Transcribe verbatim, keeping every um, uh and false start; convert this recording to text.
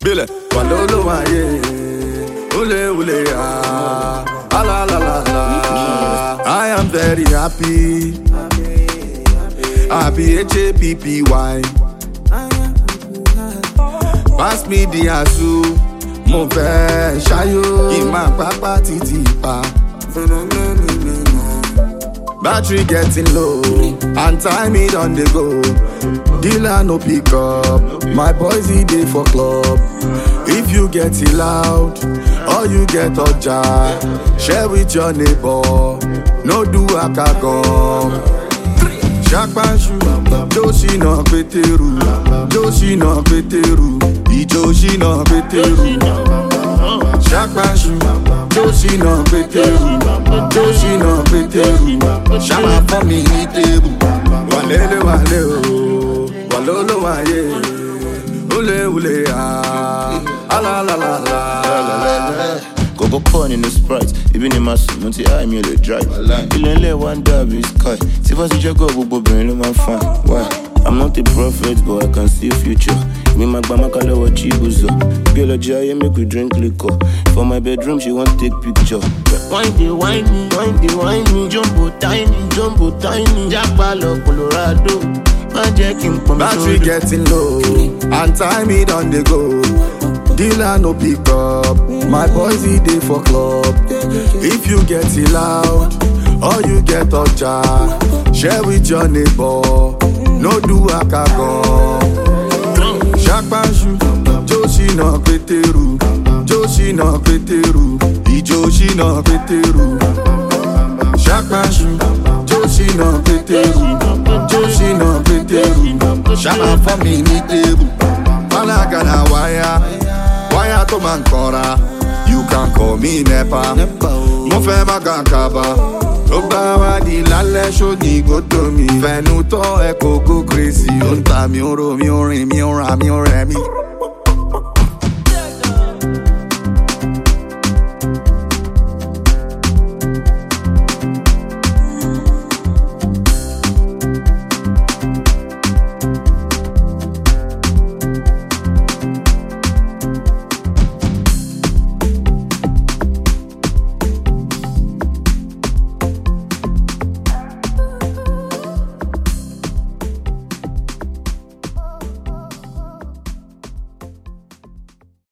Bile, walolo waye, ule ule ah, ah la la la la. I am very happy, happy H A P P Y. Pass me the asu, mo fẹ́ ṣayo, kí n má pápá títí pa. Battery getting low, and time it on the go. Dealer no pick up, my boys he dey for club. If you get it loud, or you get oja, share with your neighbor. No do akagon. Shakpanshu, Joshi no peteru, Joshi no peteru, Ijoshi no peteru. Shakpanshu, Joshi no peteru, Joshi no peteru. Shama for me ni tebu, walele wale o, walolo waye, ule ule ah, ala la la la. Go go corn in the Sprite, even in my suit, until I me the drive. You let one dab is sky. See if I see you go, go bring my fun. Why? I'm not a prophet, but I can see future. Me my grandma call her chibuzo. Girl a jay, make we drink liquor. For my bedroom, she want take picture. Wine the wine me, wine the wine me. Jumbo tiny, jumbo tiny. Jackpalo Colorado. Battery getting low, and time it on the go. Dealer no pick up, my boys he dey for club. If you get it loud, or you get oja, share with your neighbor. No do akagon. Shakpanshu, Joshi no peteru, Joshi no peteru, Ijoshi no peteru. Shakpanshu, Joshi no peteru, Joshi no peteru. Shama for me ni tebu, Malaga na wire. Wire to Mancora, you can call me Nepa. Mo fẹ́ má gan kaba, tó bá wá di lálẹ́ ṣòdì gbódò mi. Fẹnu tọ́ ẹ kò go crazy, ó ń ta mi ó ro mi ó rìn mi ó ra mi ó rẹ mi.